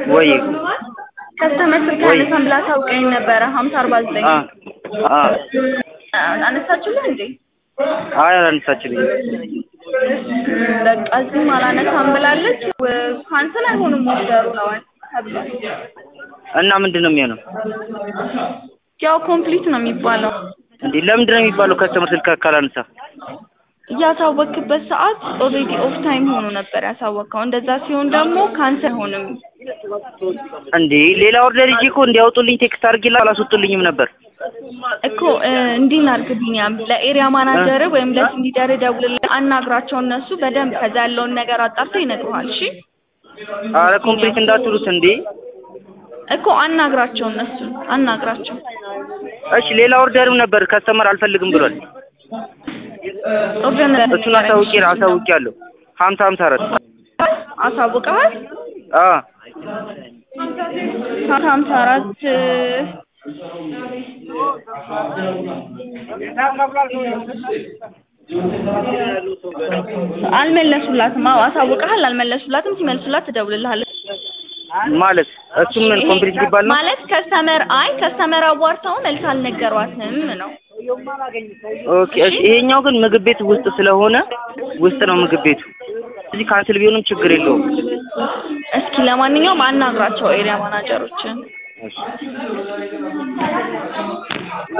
ወይ ከስተመር ስልክ አነሳም ብላ ታውቀኝ ነበረ 5049 አነሳችሁልህ እንዴ? አይ አላነሳችልኝም። በቃ እዚህም አላነሳም ብላለች። ካንሰል አይሆንም ኦርደሩ ነው ተብሏል። እና ምንድነው የሚሆነው? ያው ኮምፕሊት ነው የሚባለው። እንዴ ለምንድን ነው የሚባለው? ከስተመር ስልክ ካላነሳ ያሳወቅበት ሰዓት ኦልሬዲ ኦፍ ታይም ሆኖ ነበር ያሳወቀው። እንደዛ ሲሆን ደግሞ ካንሰል አይሆንም እንዴ። ሌላ ኦርደር ይዤ እኮ እንዲያወጡልኝ ቴክስት አድርጊላ አላስወጡልኝም ነበር እኮ። እንዲህ እናድርግ ቢኒያም፣ ለኤሪያ ማናጀር ወይም ለቲም ሊደር ደውልልህ፣ አናግራቸው። እነሱ በደንብ ከዛ ያለውን ነገር አጣርተው ይነግሩሃል። እሺ አረ ኮምፕሊት እንዳትሉት እንዴ እኮ አናግራቸው፣ እነሱ አናግራቸው። እሺ ሌላ ኦርደርም ነበር ከስተመር አልፈልግም ብሏል። እሱን አሳውቄያለሁ። 5054 አሳውቀሃል? 54 አልመለሱላትም። አሳውቀሃል? አልመለሱላትም። ሲመልሱላት ትደውልልሃለች ማለት እሱ ምን ኮምፕሊት ሊባል ነው ማለት? ከስተመር አዋርተው መልስ አልነገሯትም ነው። ኦኬ እሺ። ይሄኛው ግን ምግብ ቤት ውስጥ ስለሆነ ውስጥ ነው ምግብ ቤቱ። እዚህ ካንስል ቢሆንም ችግር የለውም። እስኪ ለማንኛውም አናግራቸው ኤሪያ ማናጀሮችን።